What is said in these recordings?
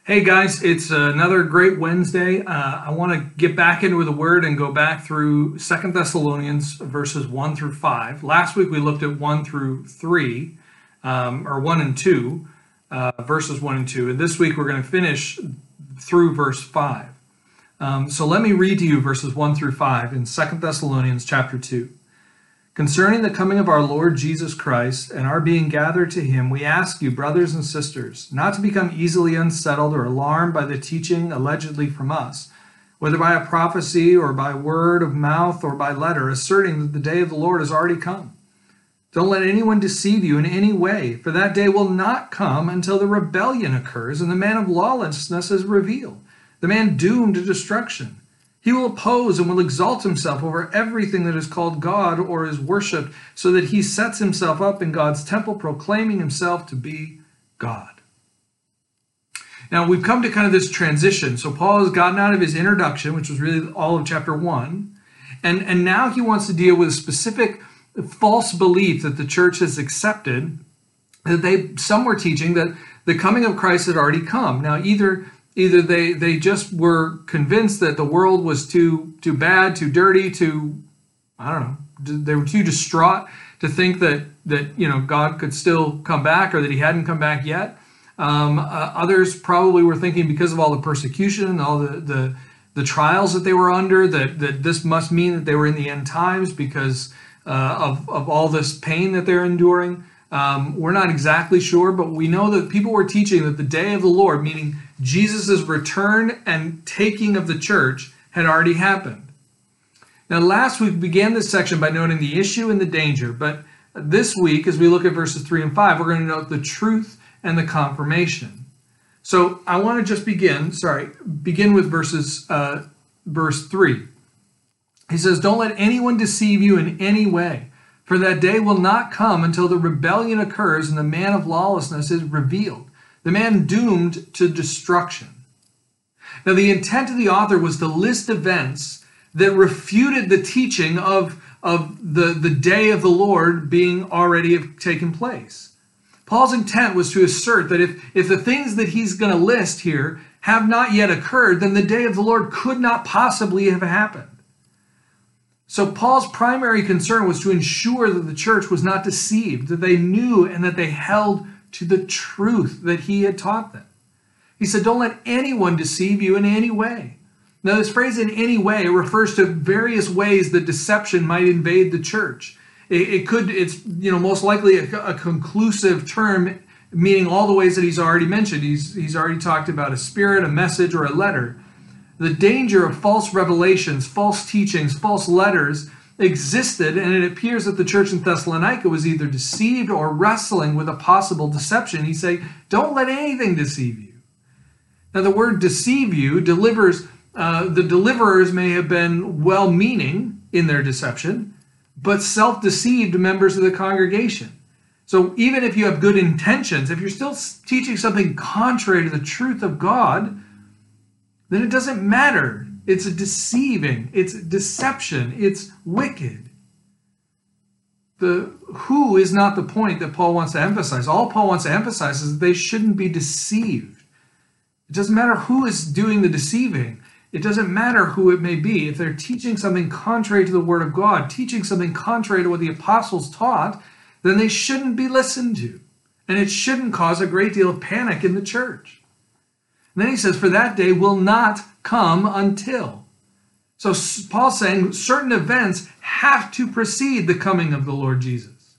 Hey guys, it's another great Wednesday. I want to get back into the Word and go back through Second Thessalonians verses 1 through 5. Last week we looked at 1 through 3, or 1 and 2, verses 1 and 2. And this week we're going to finish through verse 5. So let me read to you verses 1 through 5 in Second Thessalonians chapter 2. Concerning the coming of our Lord Jesus Christ and our being gathered to him, we ask you, brothers and sisters, not to become easily unsettled or alarmed by the teaching allegedly from us, whether by a prophecy or by word of mouth or by letter, asserting that the day of the Lord has already come. Don't let anyone deceive you in any way, for that day will not come until the rebellion occurs and the man of lawlessness is revealed, the man doomed to destruction. He will oppose and will exalt himself over everything that is called God or is worshipped, so that he sets himself up in God's temple, proclaiming himself to be God. Now, we've come to kind of this transition. So Paul has gotten out of his introduction, which was really all of chapter 1, and now he wants to deal with a specific false belief that the church has accepted, that some were teaching that the coming of Christ had already come. Now, either they just were convinced that the world was too bad, too dirty, they were too distraught to think that God could still come back, or that he hadn't come back yet. Others probably were thinking, because of all the persecution and all the trials that they were under, that this must mean that they were in the end times because of all this pain that they're enduring. We're not exactly sure, but we know that people were teaching that the day of the Lord, meaning Jesus' return and taking of the church, had already happened. Now, last week we began this section by noting the issue and the danger, but this week, as we look at verses 3 and 5, we're going to note the truth and the confirmation. So I want to just begin with verse 3. He says, "Don't let anyone deceive you in any way, for that day will not come until the rebellion occurs and the man of lawlessness is revealed, the man doomed to destruction." Now, the intent of the author was to list events that refuted the teaching of the day of the Lord being already taken place. Paul's intent was to assert that if the things that he's going to list here have not yet occurred, then the day of the Lord could not possibly have happened. So Paul's primary concern was to ensure that the church was not deceived, that they knew and that they held to the truth that he had taught them. He said, don't let anyone deceive you in any way. Now, this phrase "in any way" refers to various ways that deception might invade the church. It's most likely a conclusive term, meaning all the ways that he's already mentioned. He's already talked about a spirit, a message, or a letter. The danger of false revelations, false teachings, false letters existed, and it appears that the church in Thessalonica was either deceived or wrestling with a possible deception. He's saying, don't let anything deceive you. Now, the word "deceive you" delivers. The deliverers may have been well-meaning in their deception, but self-deceived members of the congregation. So even if you have good intentions, if you're still teaching something contrary to the truth of God, then it doesn't matter. It's deceiving. It's deception. It's wicked. The who is not the point that Paul wants to emphasize. All Paul wants to emphasize is that they shouldn't be deceived. It doesn't matter who is doing the deceiving. It doesn't matter who it may be. If they're teaching something contrary to the Word of God, teaching something contrary to what the apostles taught, then they shouldn't be listened to. And it shouldn't cause a great deal of panic in the church. And then he says, for that day will not come until. So Paul's saying certain events have to precede the coming of the Lord Jesus.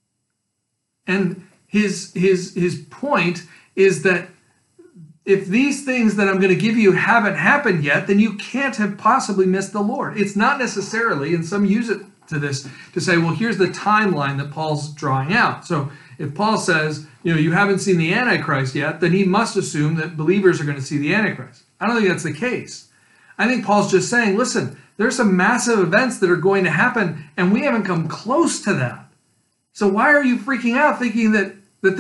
And his point is that if these things that I'm going to give you haven't happened yet, then you can't have possibly missed the Lord. It's not necessarily, and some use it to this, to say, well, here's the timeline that Paul's drawing out. So if Paul says, you haven't seen the Antichrist yet, then he must assume that believers are going to see the Antichrist. I don't think that's the case. I think Paul's just saying, listen, there's some massive events that are going to happen, and we haven't come close to that. So why are you freaking out thinking that the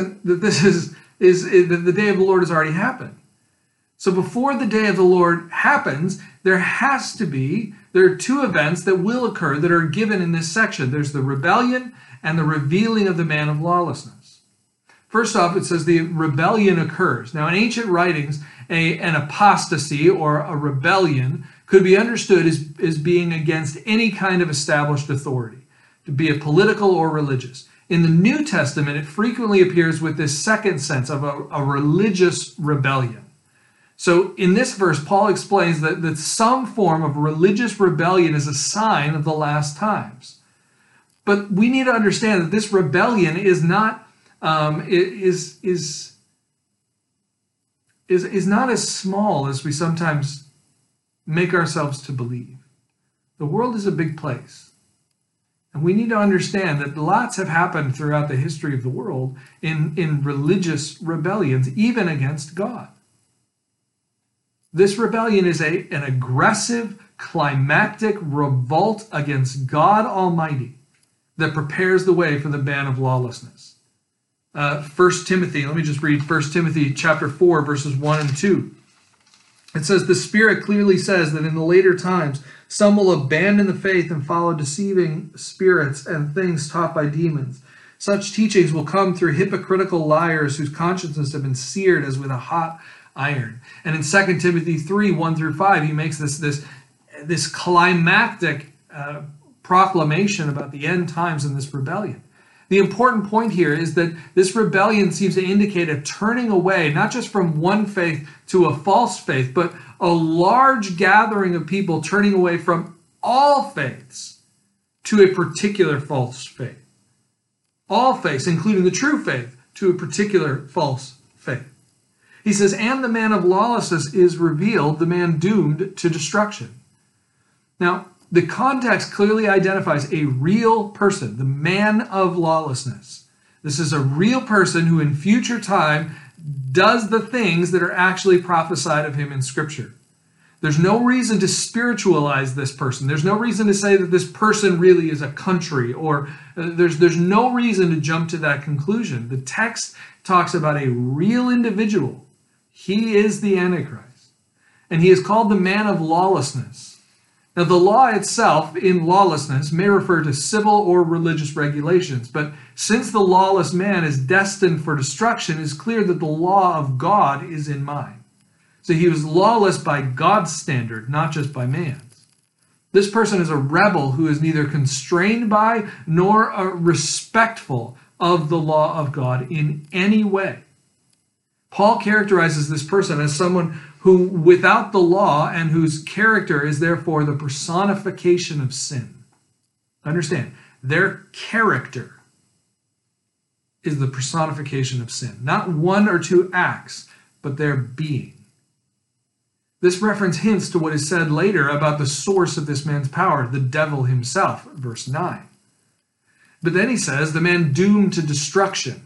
day of the Lord has already happened? So before the day of the Lord happens, there are two events that will occur that are given in this section. There's the rebellion and the revealing of the man of lawlessness. First off, it says the rebellion occurs. Now, in ancient writings, an apostasy or a rebellion could be understood as being against any kind of established authority, to be it political or religious. In the New Testament, it frequently appears with this second sense of a religious rebellion. So in this verse, Paul explains that some form of religious rebellion is a sign of the last times. But we need to understand that this rebellion is not is not as small as we sometimes make ourselves to believe. The world is a big place. And we need to understand that lots have happened throughout the history of the world in religious rebellions, even against God. This rebellion is an aggressive, climactic revolt against God Almighty that prepares the way for the ban of lawlessness. 1 Timothy, let me just read 1 Timothy chapter 4, verses 1 and 2. It says, the Spirit clearly says that in the later times, some will abandon the faith and follow deceiving spirits and things taught by demons. Such teachings will come through hypocritical liars whose consciences have been seared as with a hot iron. And in 2 Timothy 3, 1 through 5, he makes this climactic proclamation about the end times and this rebellion. The important point here is that this rebellion seems to indicate a turning away, not just from one faith to a false faith, but a large gathering of people turning away from all faiths to a particular false faith. All faiths, including the true faith, to a particular false faith. He says, and the man of lawlessness is revealed, the man doomed to destruction. Now, the context clearly identifies a real person, the man of lawlessness. This is a real person who in future time does the things that are actually prophesied of him in Scripture. There's no reason to spiritualize this person. There's no reason to say that this person really is a country, or there's no reason to jump to that conclusion. The text talks about a real individual. He is the Antichrist, and he is called the man of lawlessness. Now, the law itself in lawlessness may refer to civil or religious regulations, but since the lawless man is destined for destruction, it is clear that the law of God is in mind. So he was lawless by God's standard, not just by man's. This person is a rebel who is neither constrained by nor respectful of the law of God in any way. Paul characterizes this person as someone who, without the law, and whose character is therefore the personification of sin. Understand, their character is the personification of sin. Not one or two acts, but their being. This reference hints to what is said later about the source of this man's power, the devil himself, verse 9. But then he says, the man doomed to destruction.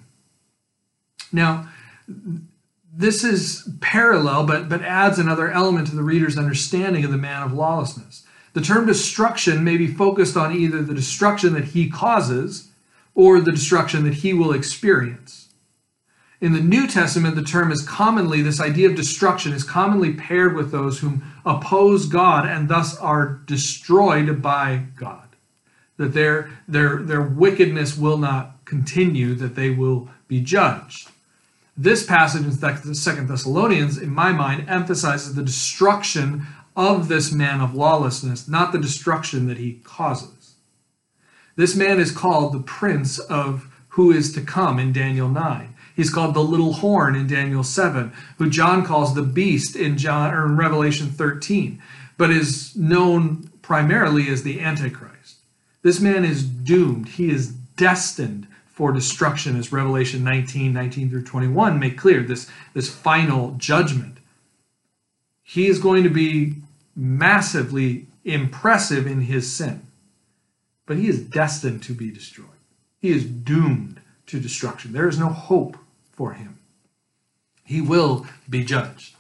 Now, this is parallel, but adds another element to the reader's understanding of the man of lawlessness. The term destruction may be focused on either the destruction that he causes or the destruction that he will experience. In the New Testament, the term is commonly, this idea of destruction is commonly paired with those whom oppose God and thus are destroyed by God. That their wickedness will not continue, that they will be judged. This passage in 2 Thessalonians, in my mind, emphasizes the destruction of this man of lawlessness, not the destruction that he causes. This man is called the prince of who is to come in Daniel 9. He's called the little horn in Daniel 7, who John calls the beast in Revelation 13, but is known primarily as the Antichrist. This man is doomed. He is destined for destruction, as Revelation 19 through 21 make clear, this final judgment. He is going to be massively impressive in his sin, but he is destined to be destroyed. He is doomed to destruction. There is no hope for him. He will be judged.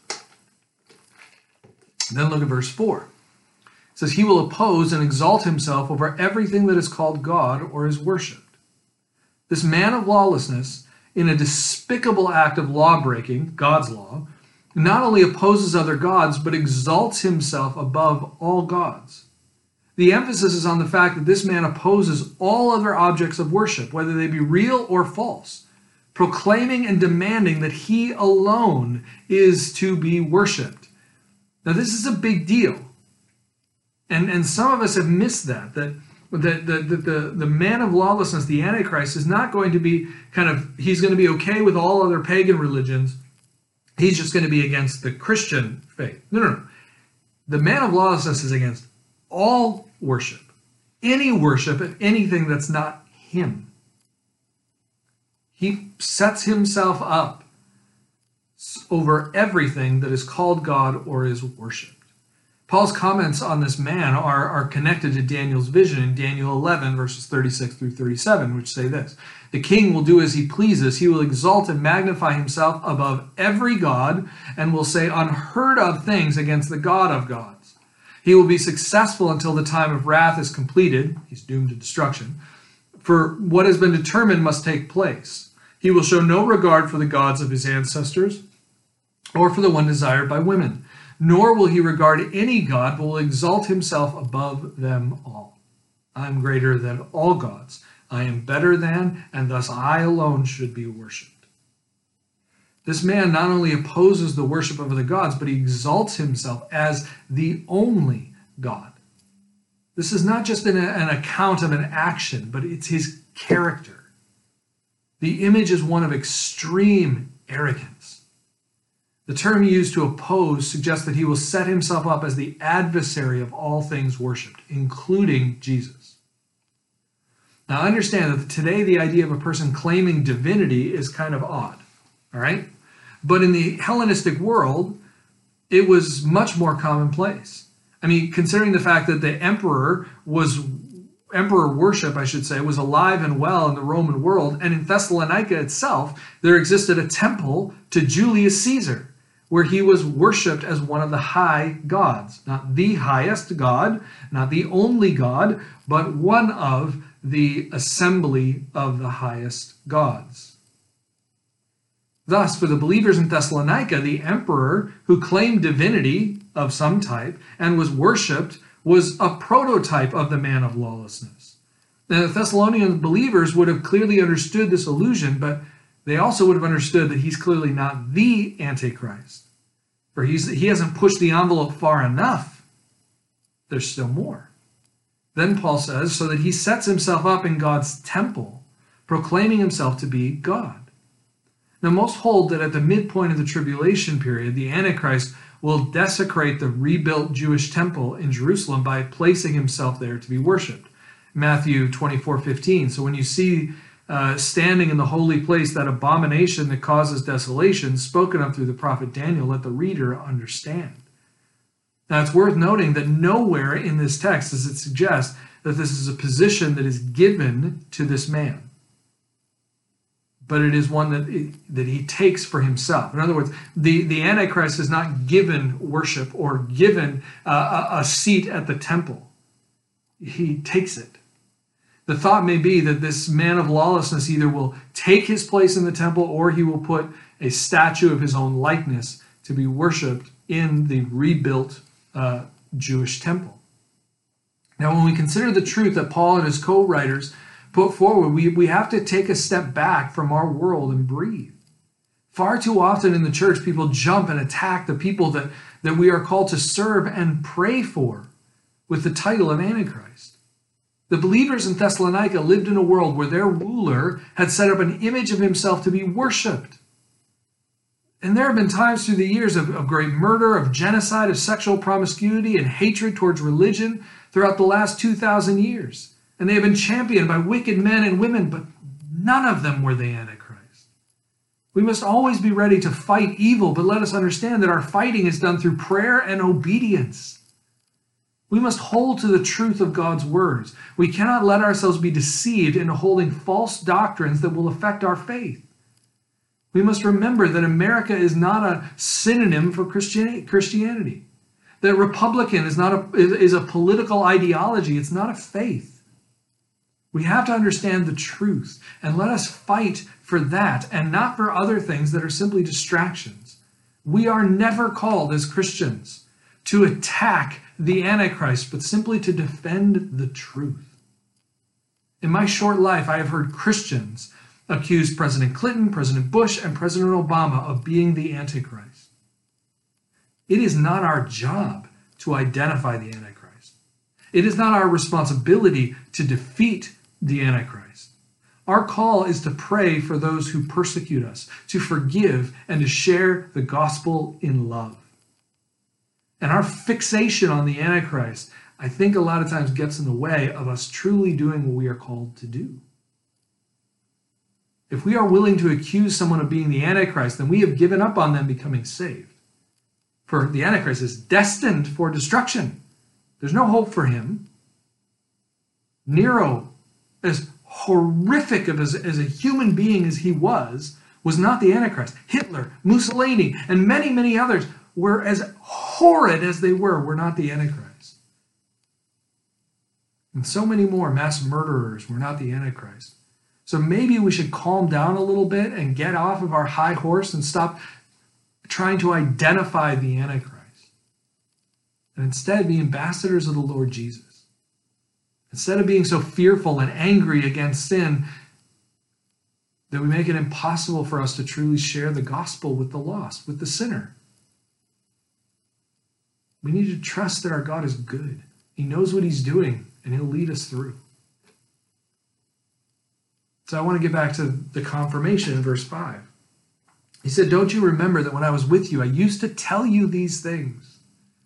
And then look at verse 4. It says, he will oppose and exalt himself over everything that is called God or is worshipped. This man of lawlessness, in a despicable act of law-breaking, God's law, not only opposes other gods, but exalts himself above all gods. The emphasis is on the fact that this man opposes all other objects of worship, whether they be real or false. proclaiming and demanding that he alone is to be worshiped. Now, this is a big deal. And some of us have missed that the man of lawlessness, the Antichrist, is not going to be he's going to be okay with all other pagan religions. He's just going to be against the Christian faith. No. The man of lawlessness is against all worship. Any worship of anything that's not him. He sets himself up over everything that is called God or is worshipped. Paul's comments on this man are connected to Daniel's vision in Daniel 11, verses 36 through 37, which say this: "The king will do as he pleases. He will exalt and magnify himself above every god and will say unheard of things against the God of gods. He will be successful until the time of wrath is completed." He's doomed to destruction. "For what has been determined must take place. He will show no regard for the gods of his ancestors or for the one desired by women. Nor will he regard any god, but will exalt himself above them all. I am greater than all gods. I am better than, and thus I alone should be worshipped." This man not only opposes the worship of the gods, but he exalts himself as the only God. This is not just an account of an action, but it's his character. The image is one of extreme arrogance. The term used to oppose suggests that he will set himself up as the adversary of all things worshipped, including Jesus. Now, understand that today the idea of a person claiming divinity is kind of odd, all right? But in the Hellenistic world, it was much more commonplace. I mean, considering the fact that the emperor worship, was alive and well in the Roman world, and in Thessalonica itself, there existed a temple to Julius Caesar, where he was worshipped as one of the high gods. Not the highest God, not the only God, but one of the assembly of the highest gods. Thus, for the believers in Thessalonica, the emperor who claimed divinity of some type and was worshipped was a prototype of the man of lawlessness. Now, the Thessalonian believers would have clearly understood this allusion, but they also would have understood that he's clearly not the Antichrist. For he hasn't pushed the envelope far enough. There's still more. Then Paul says, so that he sets himself up in God's temple, proclaiming himself to be God. Now, most hold that at the midpoint of the tribulation period, the Antichrist will desecrate the rebuilt Jewish temple in Jerusalem by placing himself there to be worshipped. Matthew 24:15. So when you see standing in the holy place that abomination that causes desolation, spoken of through the prophet Daniel, let the reader understand. Now, it's worth noting that nowhere in this text does it suggest that this is a position that is given to this man, but it is one that he takes for himself. In other words, the Antichrist is not given worship or given a seat at the temple. He takes it. The thought may be that this man of lawlessness either will take his place in the temple or he will put a statue of his own likeness to be worshipped in the rebuilt Jewish temple. Now, when we consider the truth that Paul and his co-writers put forward, we have to take a step back from our world and breathe. Far too often in the church, people jump and attack the people that we are called to serve and pray for with the title of Antichrist. The believers in Thessalonica lived in a world where their ruler had set up an image of himself to be worshipped. And there have been times through the years of great murder, of genocide, of sexual promiscuity, and hatred towards religion throughout the last 2,000 years. And they have been championed by wicked men and women, but none of them were the Antichrist. We must always be ready to fight evil, but let us understand that our fighting is done through prayer and obedience. We must hold to the truth of God's words. We cannot let ourselves be deceived into holding false doctrines that will affect our faith. We must remember that America is not a synonym for Christianity. That Republican is a political ideology. It's not a faith. We have to understand the truth and let us fight for that and not for other things that are simply distractions. We are never called as Christians to attack the Antichrist, but simply to defend the truth. In my short life, I have heard Christians accused President Clinton, President Bush, and President Obama of being the Antichrist. It is not our job to identify the Antichrist. It is not our responsibility to defeat the Antichrist. Our call is to pray for those who persecute us, to forgive, and to share the gospel in love. And our fixation on the Antichrist, I think a lot of times gets in the way of us truly doing what we are called to do. If we are willing to accuse someone of being the Antichrist, then we have given up on them becoming saved. For the Antichrist is destined for destruction. There's no hope for him. Nero, as horrific as a human being as he was not the Antichrist. Hitler, Mussolini, and many, many others were as horrid as they were not the Antichrist. And so many more mass murderers were not the Antichrist. So maybe we should calm down a little bit and get off of our high horse and stop trying to identify the Antichrist. And instead be ambassadors of the Lord Jesus. Instead of being so fearful and angry against sin that we make it impossible for us to truly share the gospel with the lost, with the sinner. We need to trust that our God is good. He knows what he's doing, and he'll lead us through. So I want to get back to the confirmation in verse 5. He said, "Don't you remember that when I was with you, I used to tell you these things?"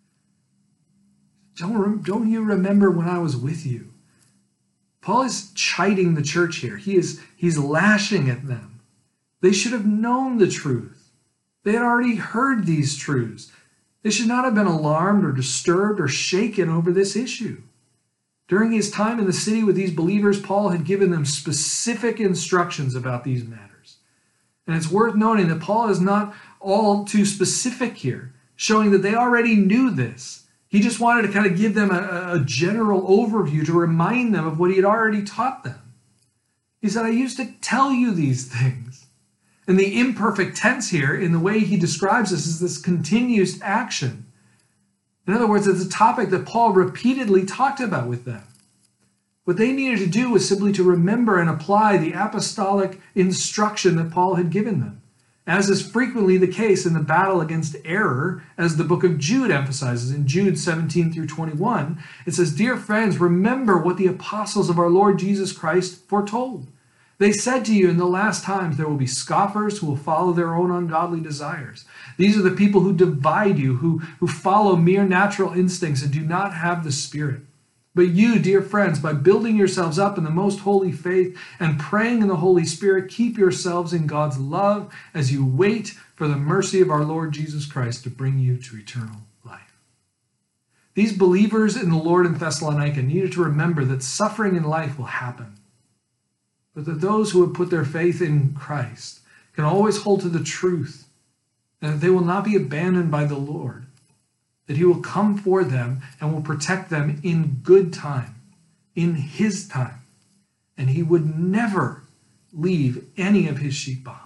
Don't you remember when I was with you? Paul is chiding the church here. He's lashing at them. They should have known the truth. They had already heard these truths. They should not have been alarmed or disturbed or shaken over this issue. During his time in the city with these believers, Paul had given them specific instructions about these matters. And it's worth noting that Paul is not all too specific here, showing that they already knew this. He just wanted to kind of give them a general overview to remind them of what he had already taught them. He said, "I used to tell you these things." And the imperfect tense here, in the way he describes this, is this continuous action. In other words, it's a topic that Paul repeatedly talked about with them. What they needed to do was simply to remember and apply the apostolic instruction that Paul had given them, as is frequently the case in the battle against error, as the book of Jude emphasizes. In Jude 17 through 21, it says, "Dear friends, remember what the apostles of our Lord Jesus Christ foretold. They said to you, in the last times there will be scoffers who will follow their own ungodly desires. These are the people who divide you, who follow mere natural instincts and do not have the Spirit. But you, dear friends, by building yourselves up in the most holy faith and praying in the Holy Spirit, keep yourselves in God's love as you wait for the mercy of our Lord Jesus Christ to bring you to eternal life." These believers in the Lord in Thessalonica needed to remember that suffering in life will happen, but that those who have put their faith in Christ can always hold to the truth, and that they will not be abandoned by the Lord, that he will come for them and will protect them in good time, in his time, and he would never leave any of his sheep behind.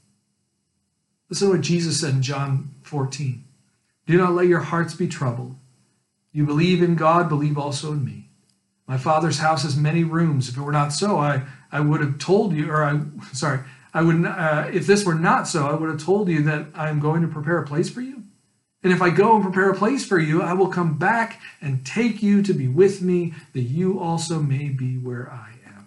Listen to what Jesus said in John 14. "Do not let your hearts be troubled. You believe in God, believe also in me. My Father's house has many rooms. If it were not so, I would have told you, if this were not so, I would have told you that I am going to prepare a place for you. And if I go and prepare a place for you, I will come back and take you to be with me, that you also may be where I am."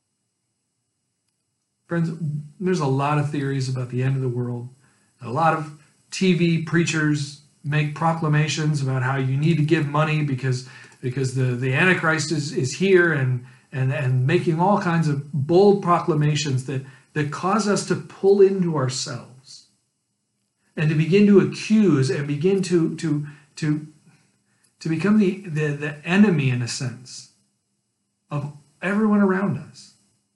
Friends, there's a lot of theories about the end of the world. A lot of TV preachers make proclamations about how you need to give money because the Antichrist is here, and making all kinds of bold proclamations that cause us to pull into ourselves and to begin to accuse and begin to become the enemy, in a sense, of everyone around us.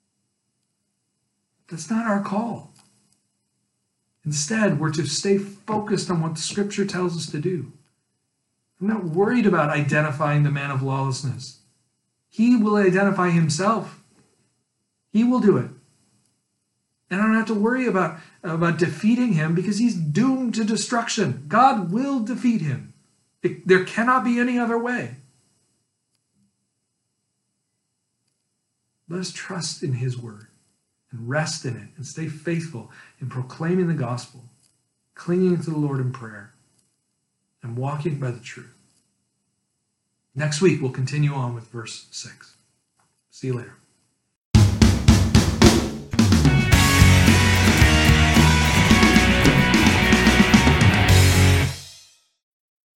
That's not our call. Instead, we're to stay focused on what the Scripture tells us to do. I'm not worried about identifying the man of lawlessness. He will identify himself. He will do it. And I don't have to worry about defeating him, because he's doomed to destruction. God will defeat him. There cannot be any other way. Let us trust in his word and rest in it and stay faithful in proclaiming the gospel, clinging to the Lord in prayer, and walking by the truth. Next week, we'll continue on with verse 6. See you later.